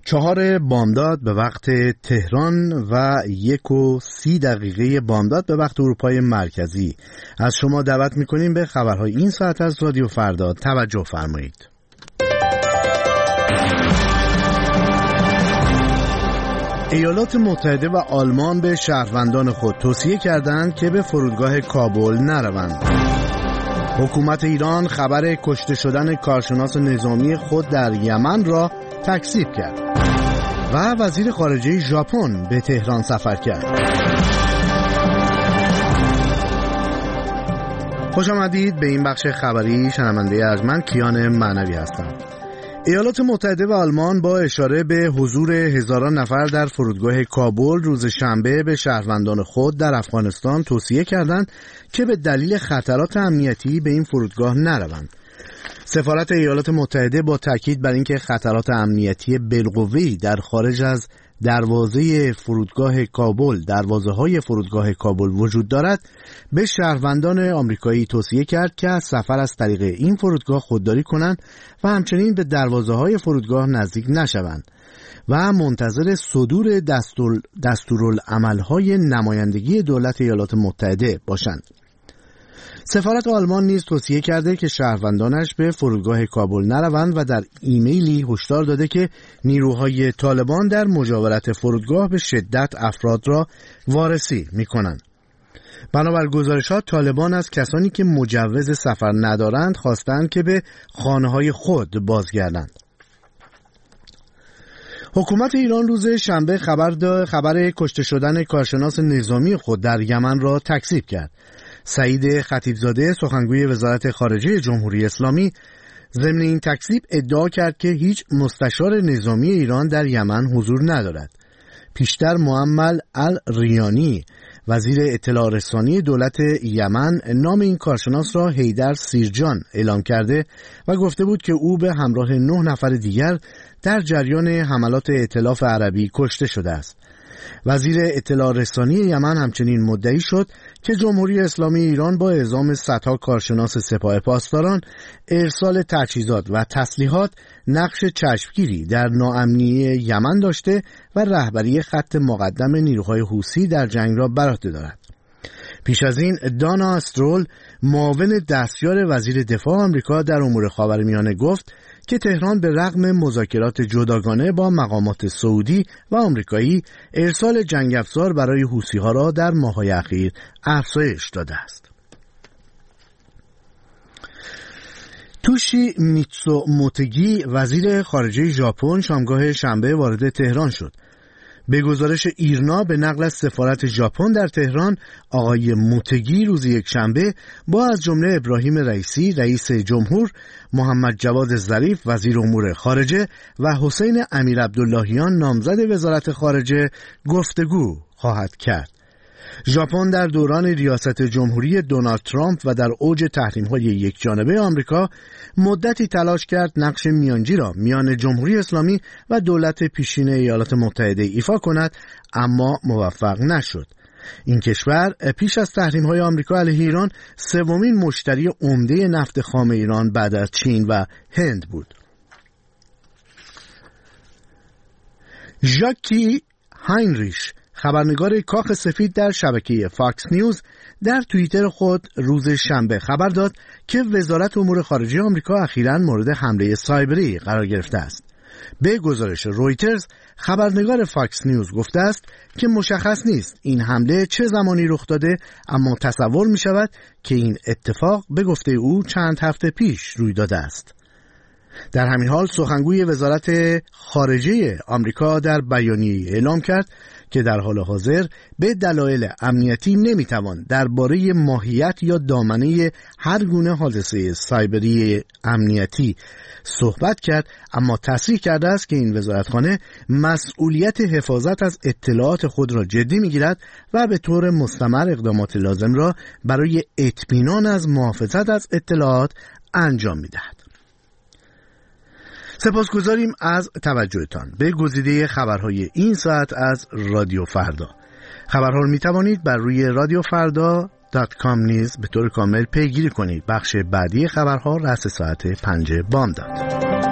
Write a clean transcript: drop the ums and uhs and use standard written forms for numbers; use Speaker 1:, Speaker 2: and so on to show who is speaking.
Speaker 1: 4 بامداد به وقت تهران و 1:30 بامداد به وقت اروپای مرکزی. از شما دعوت میکنیم به خبرهای این ساعت از رادیو فردا توجه فرمایید. ایالات متحده و آلمان به شهروندان خود توصیه کردند که به فرودگاه کابل نروند. حکومت ایران خبر کشته شدن کارشناس نظامی خود در یمن را تکذیب کرد و وزیر خارجه ژاپن به تهران سفر کرد. خوش آمدید به این بخش خبری. شنونده ارجمند کیان معنوی هستم. ایالات متحده و آلمان با اشاره به حضور هزاران نفر در فرودگاه کابل روز شنبه به شهروندان خود در افغانستان توصیه کردند که به دلیل خطرات امنیتی به این فرودگاه نروند. سفارت ایالات متحده با تاکید بر اینکه خطرات امنیتی بالقوه‌ای در خارج از دروازه‌های فرودگاه کابل وجود دارد، به شهروندان آمریکایی توصیه کرد که از سفر از طریق این فرودگاه خودداری کنند و همچنین به دروازه‌های فرودگاه نزدیک نشوند و منتظر صدور دستورالعمل‌های نمایندگی دولت ایالات متحده باشند. سفارت آلمان نیز توصیه کرده که شهروندانش به فرودگاه کابل نروند و در ایمیلی هشدار داده که نیروهای طالبان در مجاورت فرودگاه به شدت افراد را وارسی می‌کنند. بنابر گزارشات طالبان از کسانی که مجوز سفر ندارند خواستند که به خانه‌های خود بازگردند. حکومت ایران روز شنبه خبر کشته شدن کارشناس نظامی خود در یمن را تکذیب کرد. سعید خطیبزاده سخنگوی وزارت خارجه جمهوری اسلامی ضمن این تکذیب ادعا کرد که هیچ مستشار نظامی ایران در یمن حضور ندارد. پیشتر معمل الریانی وزیر اطلاع رسانی دولت یمن نام این کارشناس را حیدر سیرجان اعلام کرده و گفته بود که او به همراه 9 نفر دیگر در جریان حملات ائتلاف عربی کشته شده است. وزیر اطلاع رسانی یمن همچنین مدعی شد که جمهوری اسلامی ایران با اعزام صدها کارشناس سپاه پاسداران، ارسال تجهیزات و تسلیحات نقش چشمگیری در ناامنی یمن داشته و رهبری خط مقدم نیروهای حوثی در جنگ را بر عهده دارد. پیش از این دانا استرول معاون دستیار وزیر دفاع آمریکا در امور خاورمیانه گفت که تهران به رغم مذاکرات جداگانه با مقامات سعودی و آمریکایی ارسال جنگ افزار برای حوثی‌ها را در ماه‌های اخیر افزایش داده است. توشی میتسو موتگی وزیر خارجه ژاپن شامگاه شنبه وارد تهران شد. به گزارش ایرنا به نقل از سفارت ژاپن در تهران، آقای موتگی روز یکشنبه با از جمله ابراهیم رئیسی رئیس جمهور، محمد جواد ظریف وزیر امور خارجه و حسین امیرعبداللهیان نامزد وزارت خارجه گفتگو خواهد کرد. ژاپن در دوران ریاست جمهوری دونالد ترامپ و در اوج تحریم‌های یکجانبه آمریکا مدتی تلاش کرد نقش میانجی را میان جمهوری اسلامی و دولت پیشین ایالات متحده ایفا کند، اما موفق نشد. این کشور پیش از تحریم‌های آمریکا علیه ایران سومین مشتری عمده نفت خام ایران بعد از چین و هند بود. ژاکی هاینریش خبرنگار کاخ سفید در شبکه فاکس نیوز در توییتر خود روز شنبه خبر داد که وزارت امور خارجه آمریکا اخیراً مورد حمله سایبری قرار گرفته است. به گزارش رویترز خبرنگار فاکس نیوز گفته است که مشخص نیست این حمله چه زمانی رخ داده، اما تصور می شود که این اتفاق به گفته او چند هفته پیش روی داده است. در همین حال سخنگوی وزارت خارجه آمریکا در بیانیه‌ای اعلام کرد که در حال حاضر به دلایل امنیتی نمیتوان درباره ماهیت یا دامنه هر گونه حادثه سایبری امنیتی صحبت کرد، اما تصریح کرده است که این وزارتخانه مسئولیت حفاظت از اطلاعات خود را جدی میگیرد و به طور مستمر اقدامات لازم را برای اطمینان از محافظت از اطلاعات انجام میدهد. سپاسگزاریم از توجهتان به گزیده خبرهای این ساعت از رادیو فردا. خبرها رو می توانید بر روی radiofarda.com نیز به طور کامل پیگیری کنید. بخش بعدی خبرها رأس ساعت 5 بامداد.